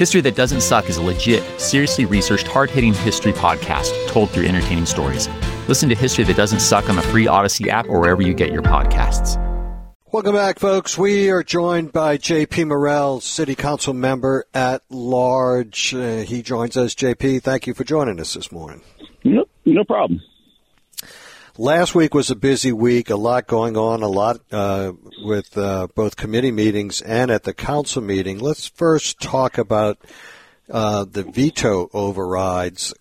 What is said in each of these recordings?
History That Doesn't Suck is a legit, seriously researched, hard-hitting history podcast told through entertaining stories. Listen to History That Doesn't Suck on the free Odyssey app or wherever you get your podcasts. Welcome back, folks. We are joined by J.P. Morrell, City Council member at large. He joins us. J.P., thank you for joining us this morning. No problem. Last week was a busy week, a lot going on, with both committee meetings and at the council meeting. Let's first talk about the veto overrides,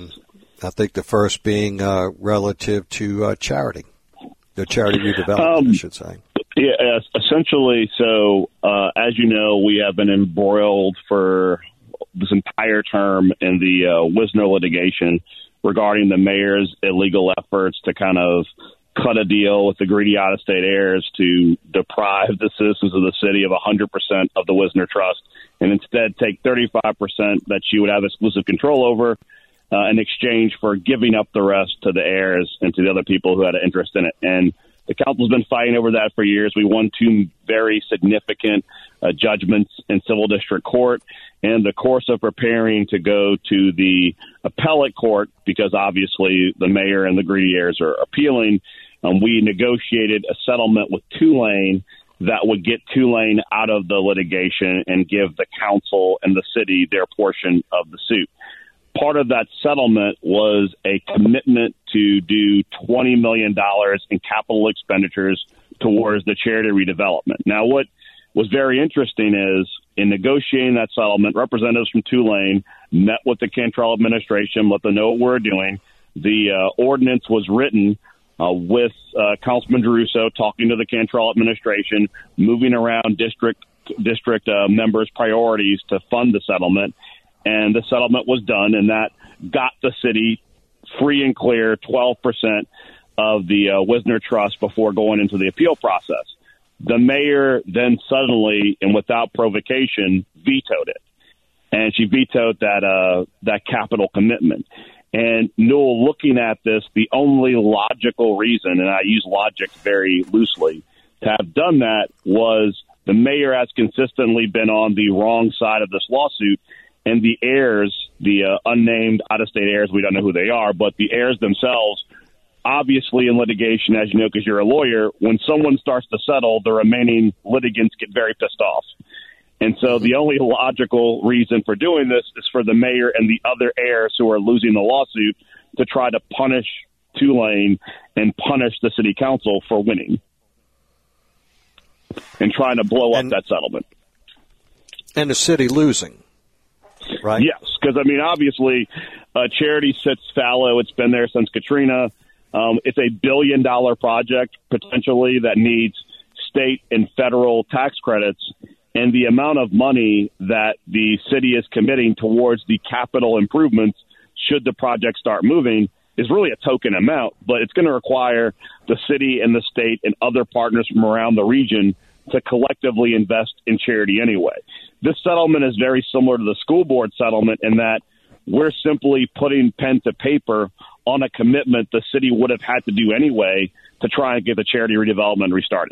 I think the first being relative to charity, the charity redevelopment, I should say. Yeah, essentially. So, as you know, we have been embroiled for this entire term in the Wisner litigation regarding the mayor's illegal efforts to kind of cut a deal with the greedy out-of-state heirs to deprive the citizens of the city of 100% of the Wisner Trust and instead take 35% that she would have exclusive control over in exchange for giving up the rest to the heirs and to the other people who had an interest in it. And the council's been fighting over that for years. We won two very significant judgments in civil district court. In the course of preparing to go to the appellate court, because obviously the mayor and the greedy heirs are appealing, we negotiated a settlement with Tulane that would get Tulane out of the litigation and give the council and the city their portion of the suit. Part of that settlement was a commitment to do $20 million in capital expenditures towards the charity redevelopment. Now, what was very interesting is in negotiating that settlement, representatives from Tulane met with the Cantrell administration, let them know what we're doing. The ordinance was written with Councilman DeRusso talking to the Cantrell administration, moving around district members' priorities to fund the settlement. And the settlement was done, and that got the city free and clear 12% of the Wisner Trust before going into the appeal process. The mayor then suddenly, and without provocation, vetoed it. And she vetoed that capital commitment. And Newell, looking at this, the only logical reason, and I use logic very loosely, to have done that was the mayor has consistently been on the wrong side of this lawsuit. And the heirs, the unnamed out-of-state heirs, we don't know who they are, but the heirs themselves, obviously in litigation, as you know, because you're a lawyer, when someone starts to settle, the remaining litigants get very pissed off. And so the only logical reason for doing this is for the mayor and the other heirs who are losing the lawsuit to try to punish Tulane and punish the city council for winning and trying to blow up that settlement. And the city losing. Right. Yes, because, I mean, obviously, charity sits fallow. It's been there since Katrina. It's a $1 billion project, potentially, that needs state and federal tax credits. And the amount of money that the city is committing towards the capital improvements, should the project start moving, is really a token amount. But it's going to require the city and the state and other partners from around the region to collectively invest in charity anyway. This settlement is very similar to the school board settlement in that we're simply putting pen to paper on a commitment the city would have had to do anyway to try and get the charity redevelopment restarted.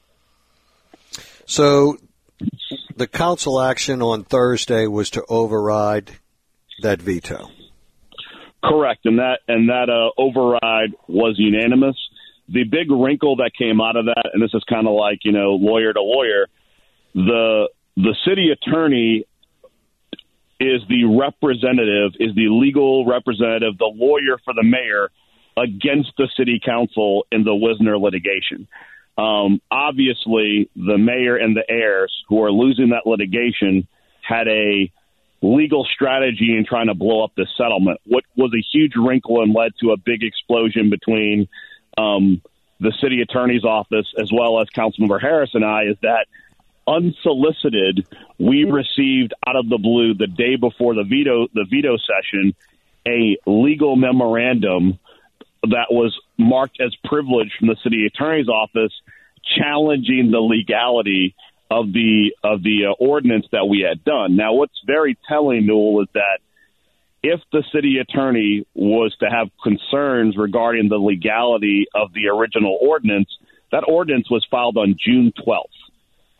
So the council action on Thursday was to override that veto. Correct, and that override was unanimous. The big wrinkle that came out of that, and this is kind of like, you know, lawyer to lawyer, the city attorney is the representative, is the legal representative, the lawyer for the mayor against the city council in the Wisner litigation. Obviously, the mayor and the heirs who are losing that litigation had a legal strategy in trying to blow up this settlement. What was a huge wrinkle and led to a big explosion between the city attorney's office as well as Councilmember Harris and I is that unsolicited, we received out of the blue the day before the veto session a legal memorandum that was marked as privileged from the city attorney's office, challenging the legality of the ordinance that we had done. Now, what's very telling, Newell, is that if the city attorney was to have concerns regarding the legality of the original ordinance, that ordinance was filed on June 12th.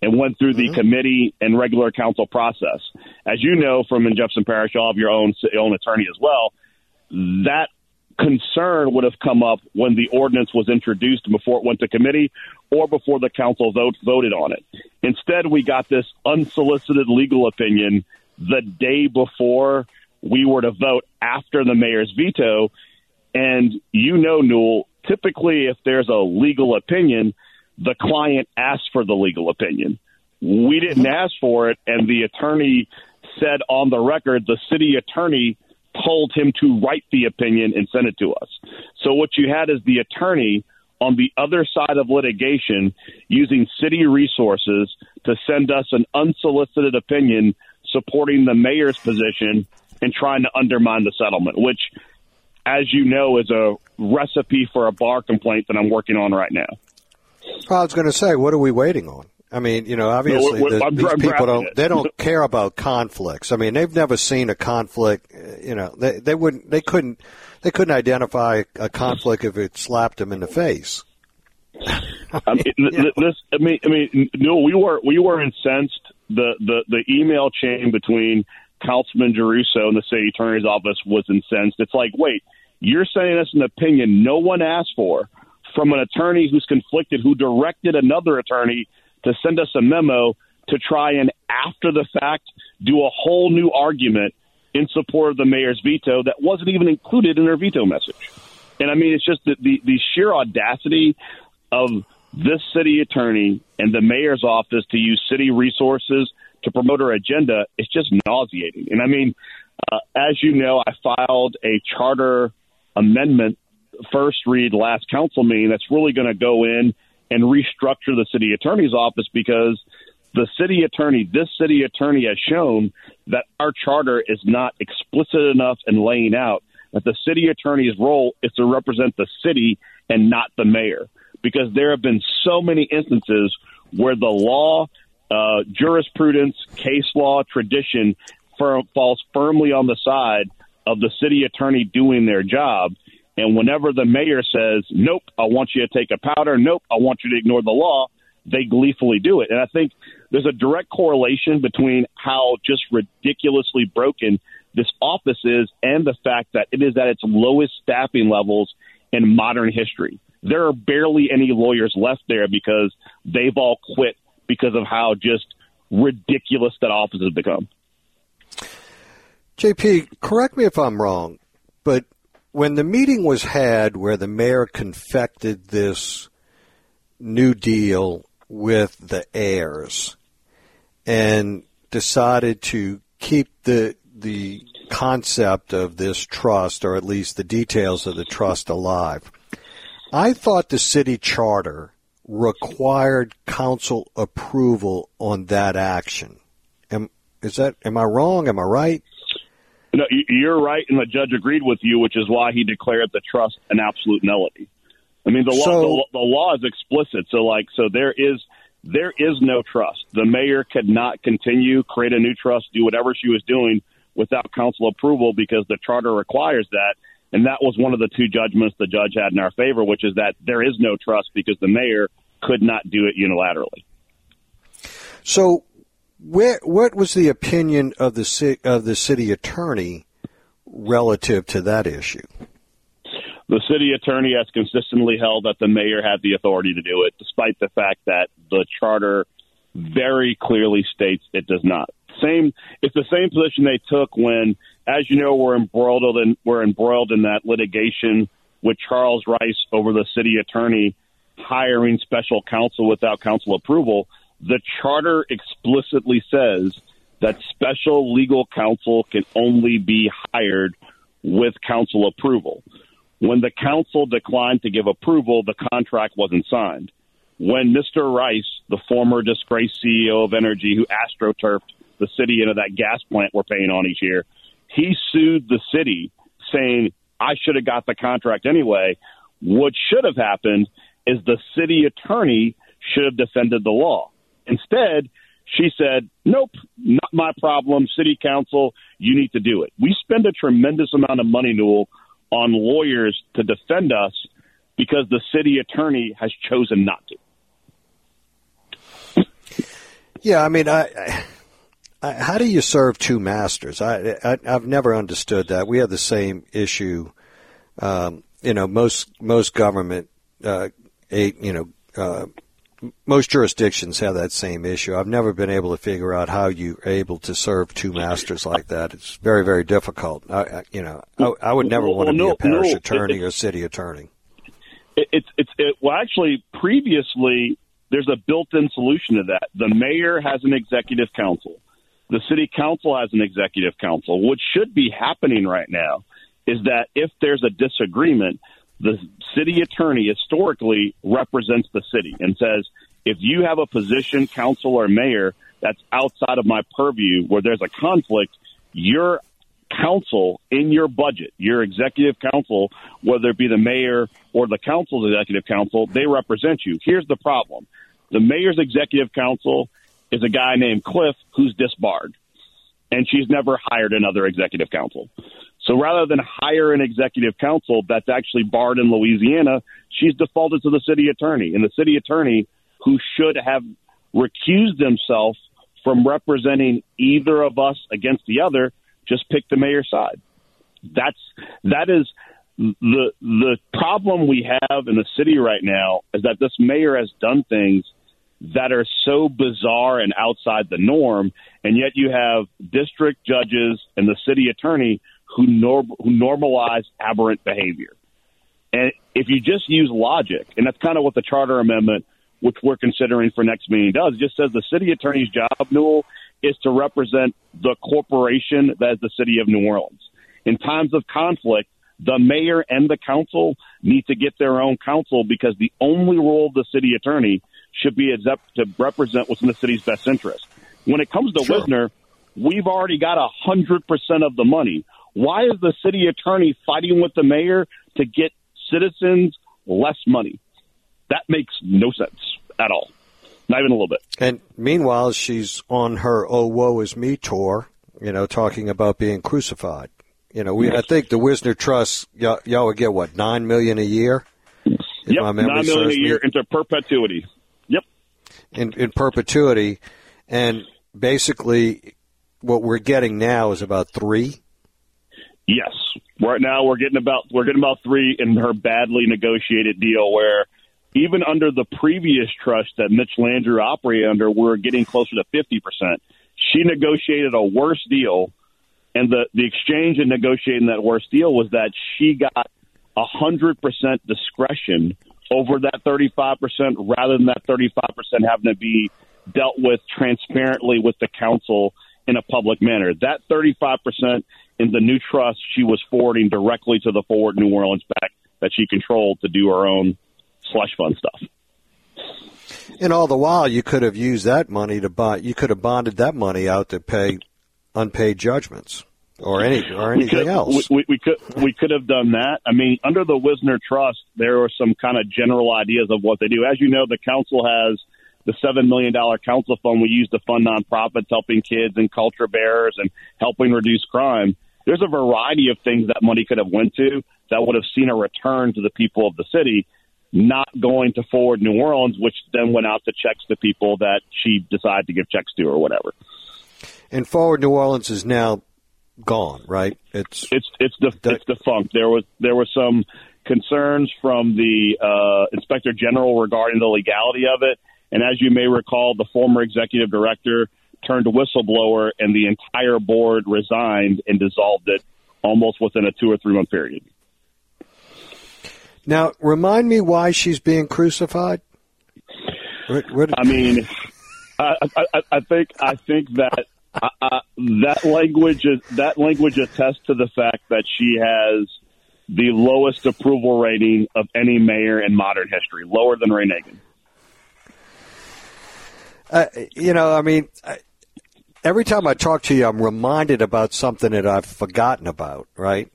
and went through the committee and regular council process. As you know from in Jefferson Parish, you all have your own attorney as well. That concern would have come up when the ordinance was introduced before it went to committee or before the council voted on it. Instead, we got this unsolicited legal opinion the day before we were to vote after the mayor's veto. And Newell, typically if there's a legal opinion, the client asks for the legal opinion. We didn't ask for it, and the attorney said on the record the city attorney told him to write the opinion and send it to us. So what you had is the attorney on the other side of litigation using city resources to send us an unsolicited opinion supporting the mayor's position and trying to undermine the settlement, which, as you know, is a recipe for a bar complaint that I'm working on right now. I was going to say, what are we waiting on? I mean, obviously these people don't care about conflicts. I mean, they've never seen a conflict. They couldn't identify a conflict if it slapped them in the face. No, we were incensed. The email chain between Councilman Geruso and the city attorney's office was incensed. It's like, wait, you're sending us an opinion no one asked for from an attorney who's conflicted, who directed another attorney to send us a memo to try and, after the fact, do a whole new argument in support of the mayor's veto that wasn't even included in their veto message. And I mean, it's just the sheer audacity of this city attorney and the mayor's office to use city resources to promote our agenda. It's just nauseating. And I mean, as you know, I filed a charter amendment first read last council meeting that's really going to go in and restructure the city attorney's office, because this city attorney has shown that our charter is not explicit enough in laying out that the city attorney's role is to represent the city and not the mayor, because there have been so many instances where the law, jurisprudence, case law, tradition falls firmly on the side of the city attorney doing their job. And whenever the mayor says, nope, I want you to take a powder, nope, I want you to ignore the law, they gleefully do it. And I think there's a direct correlation between how just ridiculously broken this office is and the fact that it is at its lowest staffing levels in modern history. There are barely any lawyers left there because they've all quit because of how just ridiculous that office has become. JP, correct me if I'm wrong, but when the meeting was had where the mayor confected this new deal with the heirs and decided to keep the concept of this trust, or at least the details of the trust, alive, I thought the city charter required council approval on that action. Am I wrong? Am I right? No, you're right, and the judge agreed with you, which is why he declared the trust an absolute nullity. I mean, the law is explicit. So there is no trust. The mayor could not create a new trust, do whatever she was doing without council approval, because the charter requires that. And that was one of the two judgments the judge had in our favor, which is that there is no trust because the mayor could not do it unilaterally. So what was the opinion of the city attorney relative to that issue? The city attorney has consistently held that the mayor had the authority to do it, despite the fact that the charter very clearly states it does not. It's the same position they took when, as you know, we're embroiled in that litigation with Charles Rice over the city attorney hiring special counsel without council approval. The charter explicitly says that special legal counsel can only be hired with council approval. When the council declined to give approval, the contract wasn't signed. When Mr. Rice, the former disgraced CEO of Energy, who astroturfed the city into that gas plant we're paying on each year, he sued the city saying, I should have got the contract anyway. What should have happened is the city attorney should have defended the law. Instead, she said, nope, not my problem. City council, you need to do it. We spend a tremendous amount of money, Newell, on lawyers to defend us because the city attorney has chosen not to. Yeah, I mean, how do you serve two masters? I've never understood that. We have the same issue. Most government, most jurisdictions have that same issue. I've never been able to figure out how you're able to serve two masters like that. It's very, very difficult. I would never want to be a parish attorney or city attorney. Actually, previously, there's a built-in solution to that. The mayor has an executive council. The city council has an executive council. What should be happening right now is that if there's a disagreement, the city attorney historically represents the city and says, if you have a position, council, or mayor that's outside of my purview where there's a conflict, your council in your budget, your executive council, whether it be the mayor or the council's executive council, they represent you. Here's the problem. The mayor's executive council is a guy named Cliff who's disbarred, and she's never hired another executive council. So rather than hire an executive council that's actually barred in Louisiana, she's defaulted to the city attorney. And the city attorney, who should have recused himself from representing either of us against the other, just picked the mayor's side. That is the problem we have in the city right now, is that this mayor has done things that are so bizarre and outside the norm, and yet you have district judges and the city attorney who normalize aberrant behavior. And if you just use logic, and that's kind of what the charter amendment, which we're considering for next meeting, does, it just says the city attorney's job, Newell, is to represent the corporation that is the city of New Orleans. In times of conflict, the mayor and the council need to get their own counsel, because the only role of the city attorney should be to represent what's in the city's best interest. When it comes to Wisner, we've already got 100% of the money. Why is the city attorney fighting with the mayor to get citizens less money? That makes no sense at all. Not even a little bit. And meanwhile, she's on her "Oh, woe is me" tour, talking about being crucified. I think the Wisner Trust, y'all would get, what, $9 million a year? Yep, $9 million a year into perpetuity. Yep. In perpetuity. And basically what we're getting now is about $3 million. Yes. Right now we're getting about $3 million in her badly negotiated deal, where even under the previous trust that Mitch Landrieu operated under, we're getting closer to 50%. She negotiated a worse deal, and the exchange in negotiating that worse deal was that she got 100% discretion over that 35%, rather than that 35% having to be dealt with transparently with the council in a public manner. That 35% in the new trust, she was forwarding directly to the Forward New Orleans Bank that she controlled to do her own slush fund stuff. And all the while, you could have used that money you could have bonded that money out to pay unpaid judgments or anything else. We could have done that. I mean, under the Wisner Trust, there are some kind of general ideas of what they do. As you know, the council has the $7 million council fund we use to fund nonprofits helping kids and culture bearers and helping reduce crime. There's a variety of things that money could have went to that would have seen a return to the people of the city, not going to Forward New Orleans, which then went out to checks to people that she decided to give checks to or whatever. And Forward New Orleans is now gone, right? It's defunct. There was some concerns from the Inspector General regarding the legality of it. And as you may recall, the former executive director turned a whistleblower, and the entire board resigned and dissolved it almost within a 2 or 3 month period. Now, remind me why she's being crucified. I mean, I think that that language attests to the fact that she has the lowest approval rating of any mayor in modern history, lower than Ray Nagin. Every time I talk to you, I'm reminded about something that I've forgotten about, right?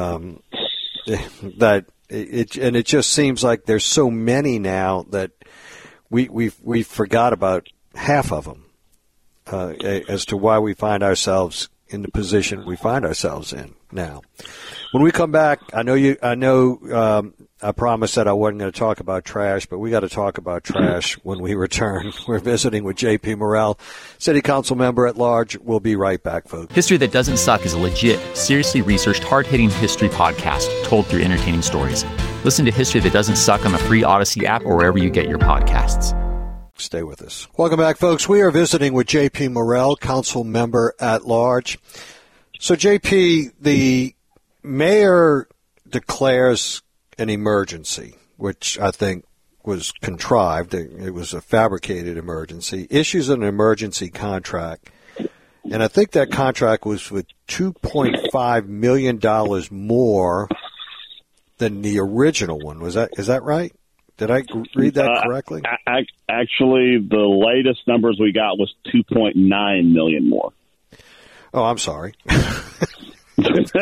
It just seems like there's so many now that we forgot about half of them as to why we find ourselves in the position we find ourselves in now. When we come back, I know I promised that I wasn't going to talk about trash, but we got to talk about trash when we return. We're visiting with J.P. Morrell, City Council member at large. We'll be right back, folks. History That Doesn't Suck is a legit, seriously researched, hard-hitting history podcast told through entertaining stories. Listen to History That Doesn't Suck on the free Odyssey app or wherever you get your podcasts. Stay with us. Welcome back, folks. We are visiting with J.P. Morrell, council member at large. So, J.P., the mayor declares an emergency, which I think was contrived. It was a fabricated emergency, issues an emergency contract. And I think that contract was with $2.5 million more than the original one. Is that right? Did I read that correctly? Actually, the latest numbers we got was 2.9 million more. Oh, I'm sorry. Let me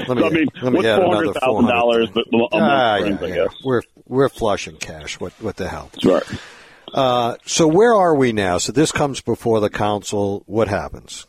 add another $400,000, but I guess we're flush in cash. What the hell? Sure. So where are we now? So this comes before the council. What happens?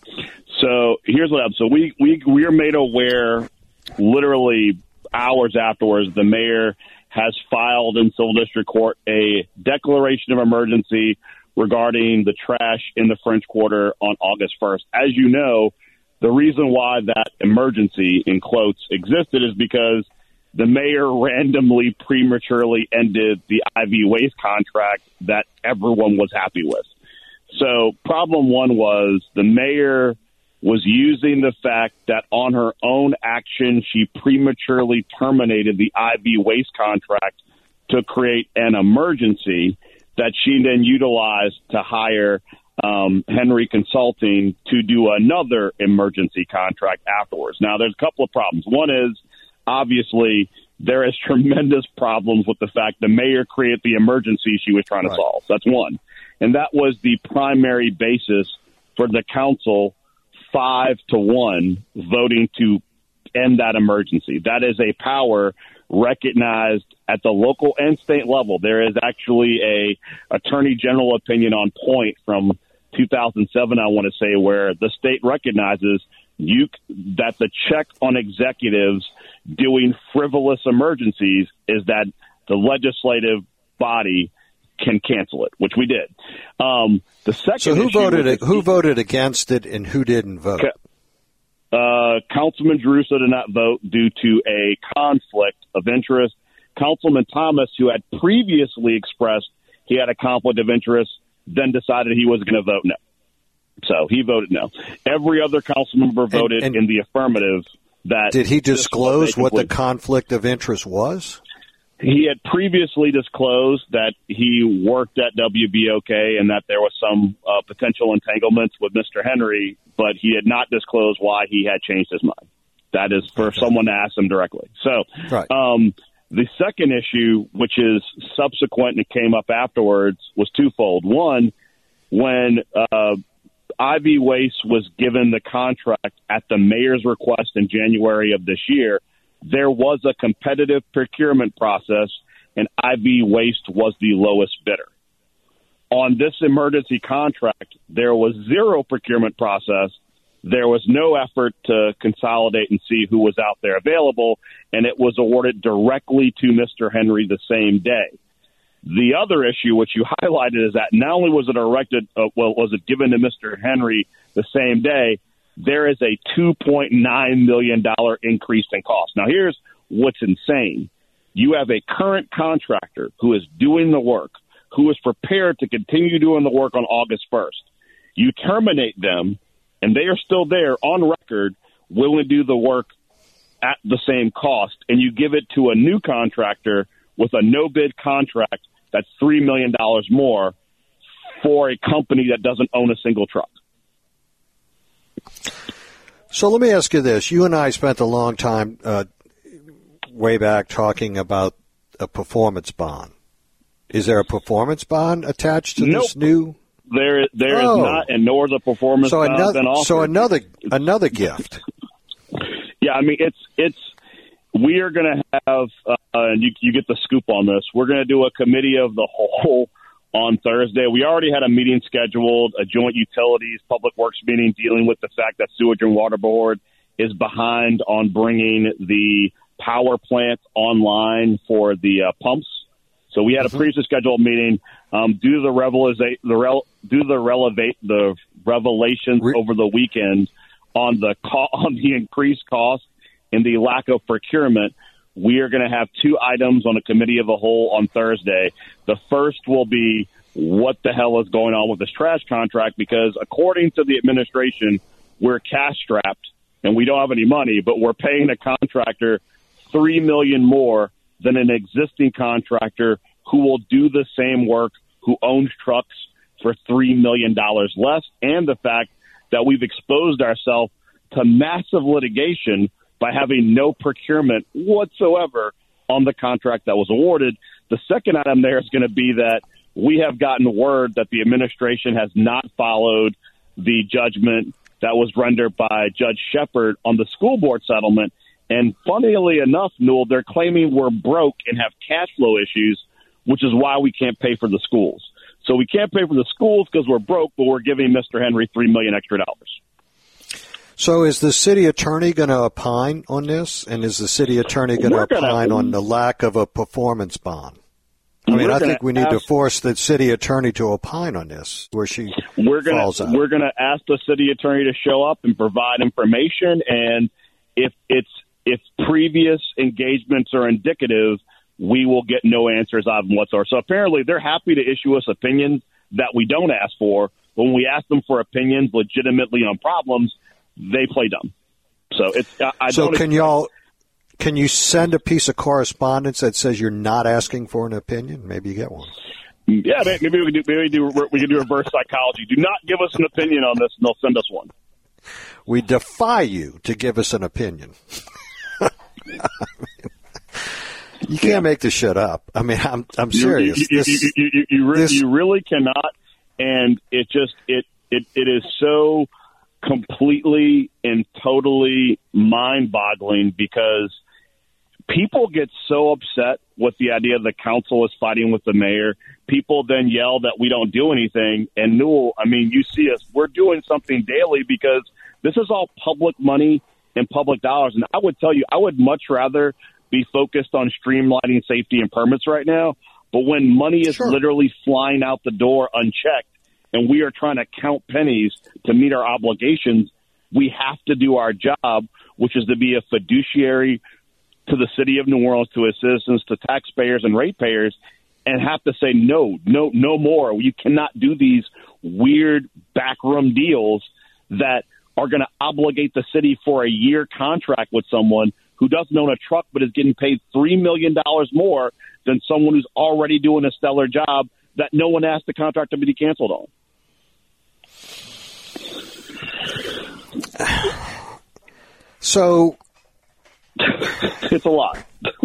So here's what happens. So we are made aware literally hours afterwards. The mayor has filed in civil district court a declaration of emergency regarding the trash in the French Quarter on August 1st. As you know, the reason why that emergency, in quotes, existed is because the mayor randomly prematurely ended the IV waste contract that everyone was happy with. So problem one was the mayor was using the fact that on her own action, she prematurely terminated the IV waste contract to create an emergency that she then utilized to hire Henry Consulting to do another emergency contract afterwards. Now, there's a couple of problems. One is, obviously, there is tremendous problems with the fact the mayor created the emergency she was trying to solve. That's one. And that was the primary basis for the council 5-1 voting to end that emergency. That is a power recognized at the local and state level. There is actually a attorney general opinion on point from 2007, I want to say, where the state recognizes that the check on executives doing frivolous emergencies is that the legislative body can cancel it, which we did. The second. So who voted against it and who didn't vote? Councilman Drusa did not vote due to a conflict of interest. Councilman Thomas, who had previously expressed he had a conflict of interest, then decided he was going to vote no. So he voted no. Every other council member voted in the affirmative. That did he disclose what the conflict of interest was? He had previously disclosed that he worked at WBOK and that there was some potential entanglements with Mr. Henry, but he had not disclosed why he had changed his mind. That is for someone to ask him directly. So the second issue, which is subsequent and it came up afterwards, was twofold. One, when IV Waste was given the contract at the mayor's request in January of this year, there was a competitive procurement process, and IV Waste was the lowest bidder. On this emergency contract, there was zero procurement process. There was no effort to consolidate and see who was out there available, and it was awarded directly to Mr. Henry the same day. The other issue, which you highlighted, is that not only was it given to Mr. Henry the same day, there is a $2.9 million increase in cost. Now, here's what's insane. You have a current contractor who is doing the work, who is prepared to continue doing the work on August 1st. You terminate them, and they are still there on record, willing to do the work at the same cost, and you give it to a new contractor with a no-bid contract that's $3 million more for a company that doesn't own a single truck. So let me ask you this. You and I spent a long time way back talking about a performance bond. Is there a performance bond attached to this new? There is not, and nor is a performance bond been offered. So another gift. Yeah, I mean, we are going to have, and you get the scoop on this, we're going to do a committee of the whole on Thursday. We already had a meeting scheduled, a joint utilities, public works meeting dealing with the fact that Sewage and Water Board is behind on bringing the power plant online for the pumps. So we had a previously scheduled meeting due to the revelations over the weekend on the increased cost and the lack of procurement. We are going to have two items on a committee of the whole on Thursday. The first will be what the hell is going on with this trash contract, because according to the administration, we're cash strapped and we don't have any money, but we're paying a contractor $3 million more than an existing contractor who will do the same work, who owns trucks for $3 million less, and the fact that we've exposed ourselves to massive litigation by having no procurement whatsoever on the contract that was awarded. The second item there is going to be that we have gotten word that the administration has not followed the judgment that was rendered by Judge Shepard on the school board settlement. And funnily enough, Newell, they're claiming we're broke and have cash flow issues, which is why we can't pay for the schools. So we can't pay for the schools because we're broke, but we're giving Mr. Henry $3 million extra. So is the city attorney going to opine on this? And is the city attorney going to opine on the lack of a performance bond? I mean, I think we need to force the city attorney to opine on this, where she falls out. We're going to ask the city attorney to show up and provide information, and if previous engagements are indicative, we will get no answers out of them whatsoever. So apparently they're happy to issue us opinions that we don't ask for. But when we ask them for opinions legitimately on problems, they play dumb. So can you send a piece of correspondence that says you're not asking for an opinion? Maybe you get one. Yeah, maybe we can do reverse psychology. Do not give us an opinion on this, and they'll send us one. We defy you to give us an opinion. You can't make this shit up. I mean, I'm serious. You really cannot, and it is so completely and totally mind-boggling, because people get so upset with the idea the council is fighting with the mayor. People then yell that we don't do anything. And Newell, I mean, you see us, we're doing something daily, because this is all public money and public dollars. And I would tell you, I would much rather be focused on streamlining safety and permits right now. But when money is literally flying out the door unchecked, and we are trying to count pennies to meet our obligations, we have to do our job, which is to be a fiduciary to the city of New Orleans, to its citizens, to taxpayers and ratepayers, and have to say no more. You cannot do these weird backroom deals that are going to obligate the city for a year contract with someone who doesn't own a truck but is getting paid $3 million more than someone who's already doing a stellar job that no one asked the contract to be canceled on. So it's a lot.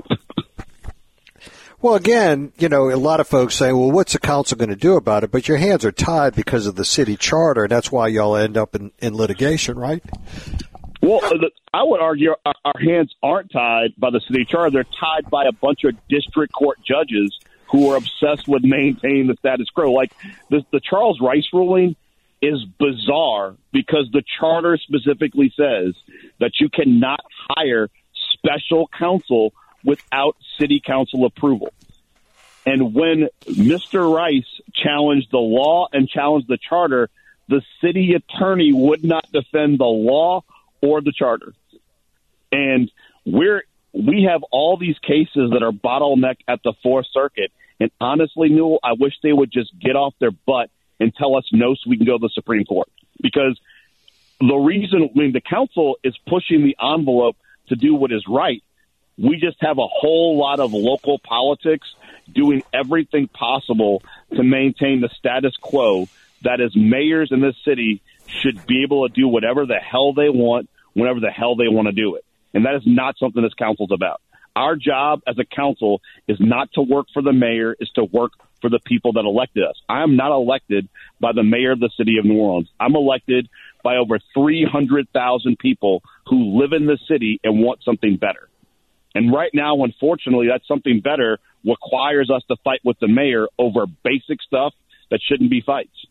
Well, again, a lot of folks say, well, what's the council going to do about it? But your hands are tied because of the city charter, and that's why y'all end up in litigation, right? Well, I would argue our hands aren't tied by the city charter. They're tied by a bunch of district court judges who are obsessed with maintaining the status quo. Like the Charles Rice ruling is bizarre, because the charter specifically says that you cannot hire special counsel without city council approval. And when Mr. Rice challenged the law and challenged the charter, the city attorney would not defend the law or the charter. And we have all these cases that are bottlenecked at the Fourth Circuit. And honestly, Newell, I wish they would just get off their butt and tell us no so we can go to the Supreme Court. Because the reason, the council is pushing the envelope to do what is right, we just have a whole lot of local politics doing everything possible to maintain the status quo that as mayors in this city should be able to do whatever the hell they want, whenever the hell they want to do it. And that is not something this council's about. Our job as a council is not to work for the mayor, is to work for the people that elected us. I am not elected by the mayor of the city of New Orleans. I'm elected by over 300,000 people who live in the city and want something better. And right now, unfortunately, that something better requires us to fight with the mayor over basic stuff that shouldn't be fights.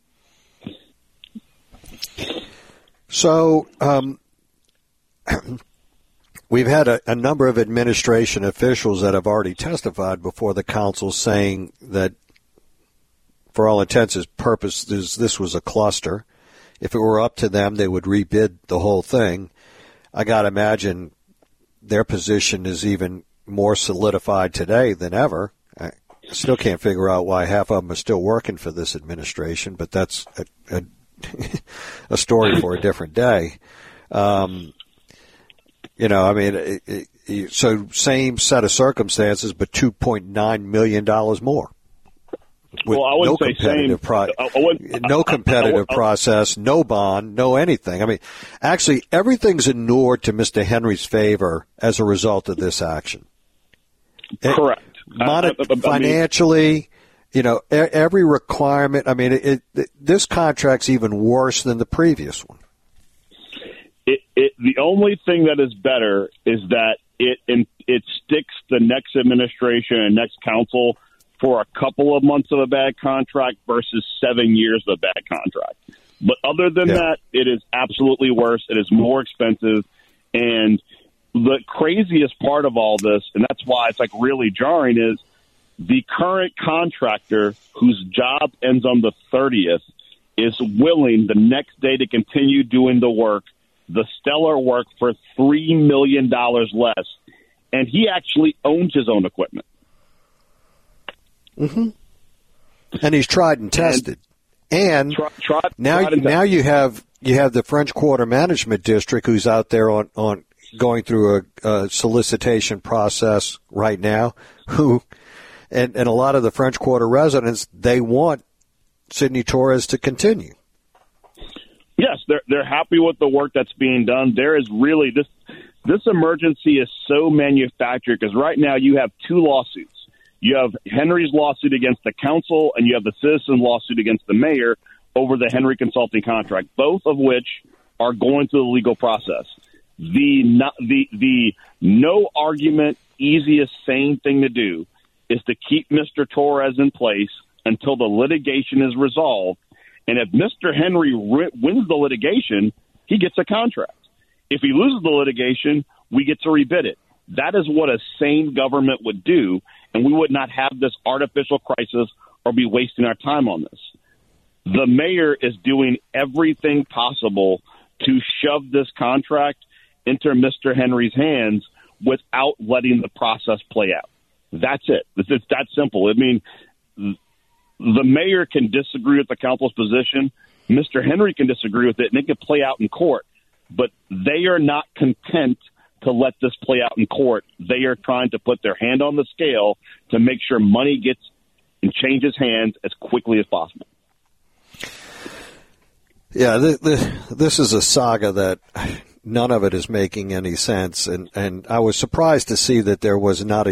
So, we've had a number of administration officials that have already testified before the council saying that, for all intents and purposes, this was a cluster. If it were up to them, they would rebid the whole thing. I got to imagine their position is even more solidified today than ever. I still can't figure out why half of them are still working for this administration, but that's a story for a different day. So same set of circumstances, but $2.9 million more. Well, I wouldn't say same. No competitive process, no bond, no anything. I mean, actually, everything's inured to Mr. Henry's favor as a result of this action. Correct. Financially, every requirement. I mean, this contract's even worse than the previous one. The only thing that is better is that it sticks the next administration and next council for a couple of months of a bad contract versus 7 years of a bad contract. But other than that, it is absolutely worse. It is more expensive. And the craziest part of all this, and that's why it's like really jarring, is the current contractor whose job ends on the 30th is willing the next day to continue doing the work, the stellar work, for $3 million less. And he actually owns his own equipment. Mm-hmm. And he's tried and tested. And now you have the French Quarter Management District who's out there on going through a solicitation process right now. And a lot of the French Quarter residents, they want Sidney Torres to continue. Yes, they're happy with the work that's being done. There is really this emergency is so manufactured because right now you have two lawsuits. You have Henry's lawsuit against the council, and you have the citizen lawsuit against the mayor over the Henry Consulting contract, both of which are going through the legal process. The no argument, easiest, sane thing to do is to keep Mr. Torres in place until the litigation is resolved. And if Mr. Henry wins the litigation, he gets a contract. If he loses the litigation, we get to rebid it. That is what a sane government would do, and we would not have this artificial crisis or be wasting our time on this. The mayor is doing everything possible to shove this contract into Mr. Henry's hands without letting the process play out. That's it. It's that simple. I mean, the mayor can disagree with the council's position. Mr. Henry can disagree with it, and it can play out in court. But they are not content to let this play out in court. They are trying to put their hand on the scale to make sure money gets and changes hands as quickly as possible. Yeah, this is a saga that none of it is making any sense. And I was surprised to see that there was not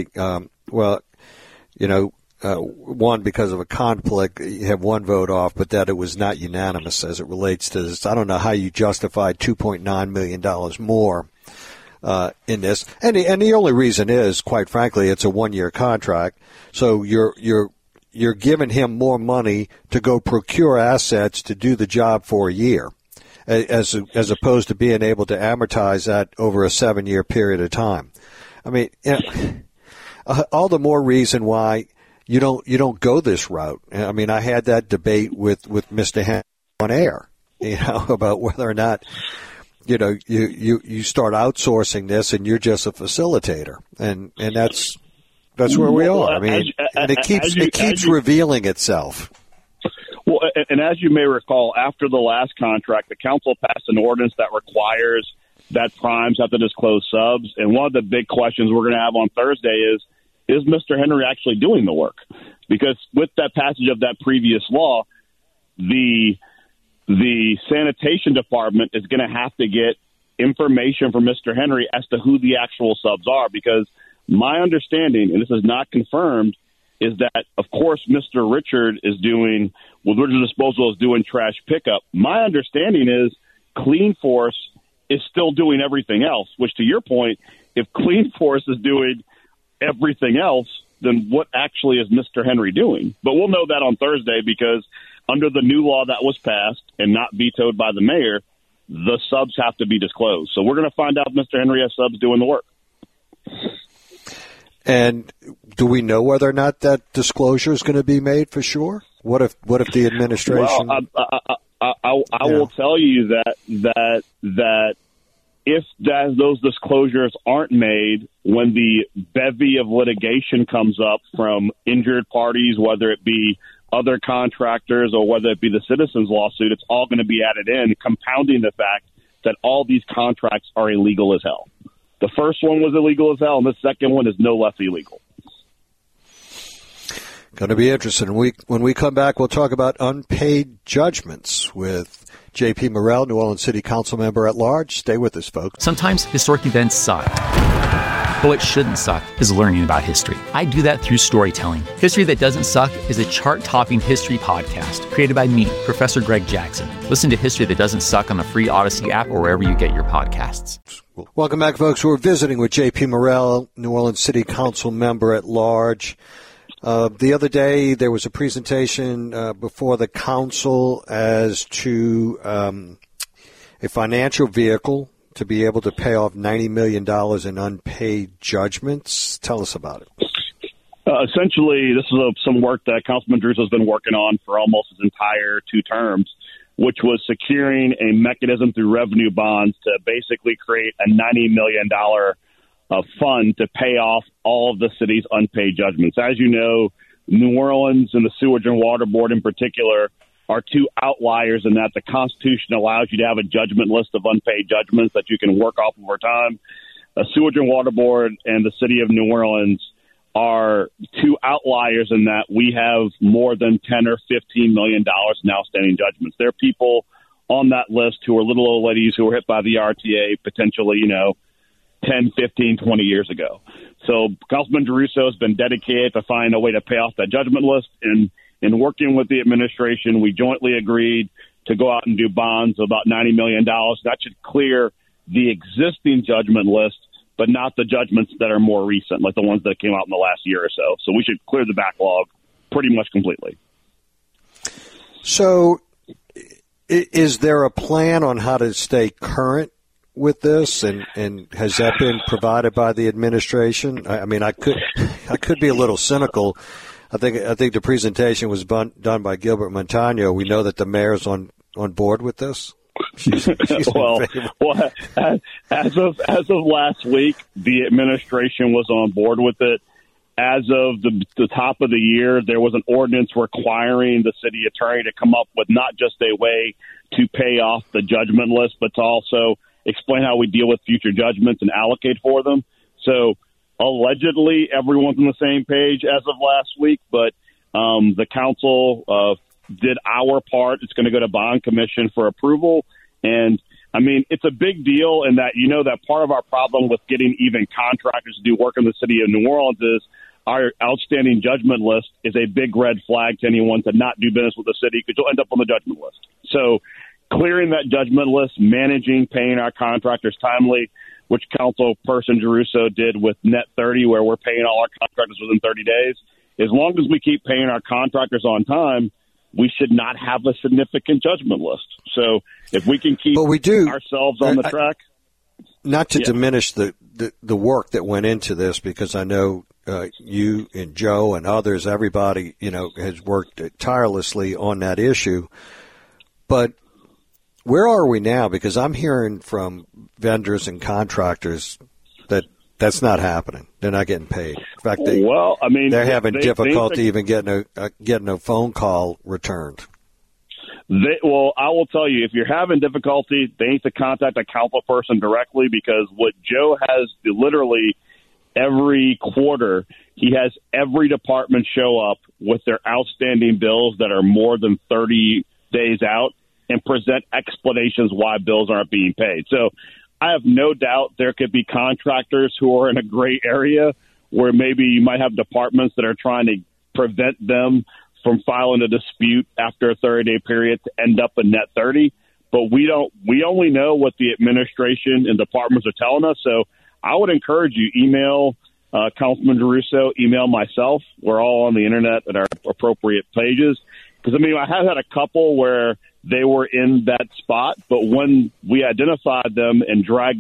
one, because of a conflict, you have one vote off, but that it was not unanimous as it relates to this. I don't know how you justified $2.9 million more in this. And the only reason is, quite frankly, it's a one-year contract. So you're giving him more money to go procure assets to do the job for a year, as opposed to being able to amortize that over a 7-year period of time. I mean, all the more reason why you don't go this route. I mean, I had that debate with Mr. Henry on air, about whether or not, you start outsourcing this and you're just a facilitator, and that's where we are. I mean, it keeps revealing itself. Well, and as you may recall, after the last contract, the council passed an ordinance that requires that primes have to disclose subs. And one of the big questions we're going to have on Thursday is Mr. Henry actually doing the work? Because with that passage of that previous law, the sanitation department is going to have to get information from Mr. Henry as to who the actual subs are, because my understanding, and this is not confirmed, is that, of course, Mr. Richard Richard Disposal is doing trash pickup. My understanding is Clean Force is still doing everything else, which, to your point, if Clean Force is doing everything else, then what actually is Mr. Henry doing? But we'll know that on Thursday, because under the new law that was passed and not vetoed by the mayor, the subs have to be disclosed. So we're going to find out if Mr. Henry has subs doing the work. And do we know whether or not that disclosure is going to be made for sure? What if the administration? Well, I will tell you that if those disclosures aren't made when the bevy of litigation comes up from injured parties, whether it be other contractors or whether it be the citizens lawsuit, it's all going to be added in, compounding the fact that all these contracts are illegal as hell. The first one was illegal as hell, and the second one is no less illegal. Going to be interesting. When we come back, we'll talk about unpaid judgments with J.P. Morrell, New Orleans City Council member at large. Stay with us, folks. Sometimes historic events suck. But what shouldn't suck is learning about history. I do that through storytelling. History That Doesn't Suck is a chart-topping history podcast created by me, Professor Greg Jackson. Listen to History That Doesn't Suck on the free Odyssey app or wherever you get your podcasts. Welcome back, folks. We're visiting with J.P. Morrell, New Orleans City Council member at large. The other day, there was a presentation before the council as to a financial vehicle to be able to pay off $90 million in unpaid judgments. Tell us about it. Essentially, this is some work that Councilman Druso has been working on for almost his entire 2 terms, which was securing a mechanism through revenue bonds to basically create a $90 million fund to pay off all of the city's unpaid judgments. As you know, New Orleans and the Sewage and Water Board in particular are 2 outliers in that the Constitution allows you to have a judgment list of unpaid judgments that you can work off over time. The Sewage and Water Board and the City of New Orleans are 2 outliers in that we have more than $10 or $15 million in outstanding judgments. There are people on that list who are little old ladies who were hit by the RTA potentially, 10, 15, 20 years ago. So Councilman Druso has been dedicated to find a way to pay off that judgment list. And in working with the administration, we jointly agreed to go out and do bonds of about $90 million. That should clear the existing judgment list, but not the judgments that are more recent, like the ones that came out in the last year or so. So we should clear the backlog pretty much completely. So is there a plan on how to stay current with this, and has that been provided by the administration? I mean, I could be a little cynical. I think the presentation was done by Gilbert Montano. We know that the mayor's on board with this. She's well, as of last week, the administration was on board with it. As of the top of the year, there was an ordinance requiring the city attorney to come up with not just a way to pay off the judgment list, but to also explain how we deal with future judgments and allocate for them. So allegedly, everyone's on the same page as of last week, but the council did our part. It's going to go to bond commission for approval. And, I mean, it's a big deal in that, that part of our problem with getting even contractors to do work in the city of New Orleans is our outstanding judgment list is a big red flag to anyone to not do business with the city because you'll end up on the judgment list. So clearing that judgment list, managing, paying our contractors timely, which Councilperson Druso did with Net 30, where we're paying all our contractors within 30 days. As long as we keep paying our contractors on time, we should not have a significant judgment list. So if we can keep ourselves on the track. Not to diminish the work that went into this, because I know you and Joe and others, everybody, has worked tirelessly on that issue. But where are we now? Because I'm hearing from vendors and contractors that that's not happening. They're not getting paid. In fact, they're having difficulty even getting a phone call returned. I will tell you, if you're having difficulty, they need to contact a council person directly, because what Joe has literally every quarter, he has every department show up with their outstanding bills that are more than 30 days out and present explanations why bills aren't being paid. So I have no doubt there could be contractors who are in a gray area where maybe you might have departments that are trying to prevent them from filing a dispute after a 30-day period to end up in Net 30. But we only know what the administration and departments are telling us. So I would encourage you, email Councilman Druso, email myself. We're all on the internet at our appropriate pages. Because, I have had a couple where they were in that spot, but when we identified them and dragged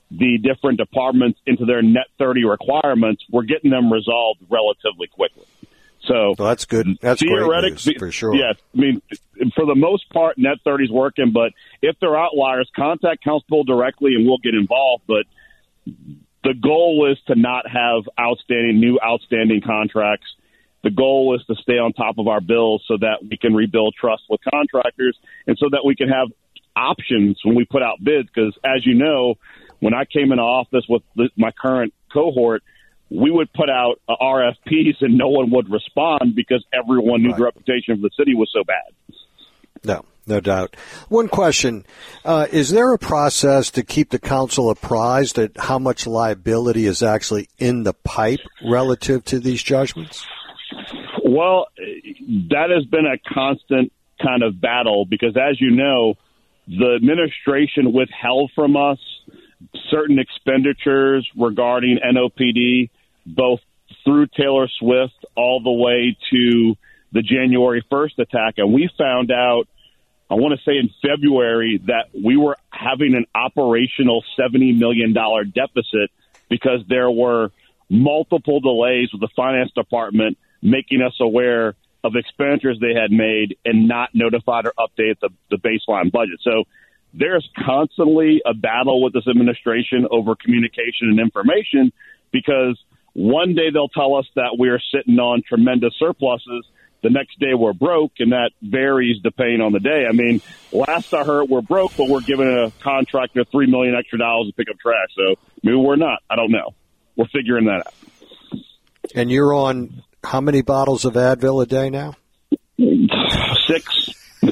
the different departments into their net 30 requirements, we're getting them resolved relatively quickly. So well, that's good. That's great news, for sure. Yes. I mean, for the most part, net 30 is working, but if there are outliers, contact Constable directly and we'll get involved. But the goal is to not have new outstanding contracts. The goal is to stay on top of our bills so that we can rebuild trust with contractors and so that we can have options when we put out bids. Because as you know, when I came into office with my current cohort, we would put out RFPs and no one would respond because everyone knew the reputation of the city was so bad. No doubt. One question, is there a process to keep the council apprised at how much liability is actually in the pipe relative to these judgments? Well, that has been a constant kind of battle because, as you know, the administration withheld from us certain expenditures regarding NOPD, both through Taylor Swift all the way to the January 1st attack. And we found out, I want to say in February, that we were having an operational $70 million deficit because there were multiple delays with the finance department making us aware of expenditures they had made and not notified or updated the baseline budget. So there's constantly a battle with this administration over communication and information because one day they'll tell us that we're sitting on tremendous surpluses. The next day we're broke, and that varies depending on the day. I mean, last I heard we're broke, but we're giving a contractor $3 million extra to pick up trash. So maybe we're not. I don't know. We're figuring that out. And you're on how many bottles of Advil a day now? 6.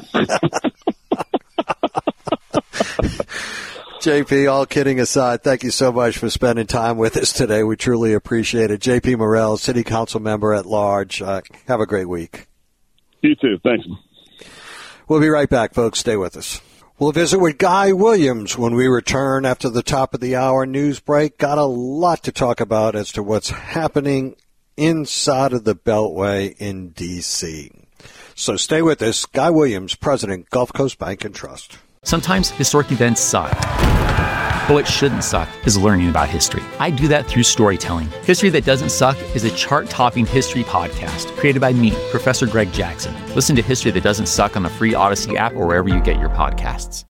JP, all kidding aside, thank you so much for spending time with us today. We truly appreciate it. JP Morrell, City Council Member at Large. Have a great week. You too. Thanks. We'll be right back, folks. Stay with us. We'll visit with Guy Williams when we return after the top of the hour news break. Got a lot to talk about as to what's happening inside of the Beltway in D.C. So stay with us. Guy Williams, President, Gulf Coast Bank and Trust. Sometimes historic events suck. But what shouldn't suck is learning about history. I do that through storytelling. History That Doesn't Suck is a chart-topping history podcast created by me, Professor Greg Jackson. Listen to History That Doesn't Suck on the free Odyssey app or wherever you get your podcasts.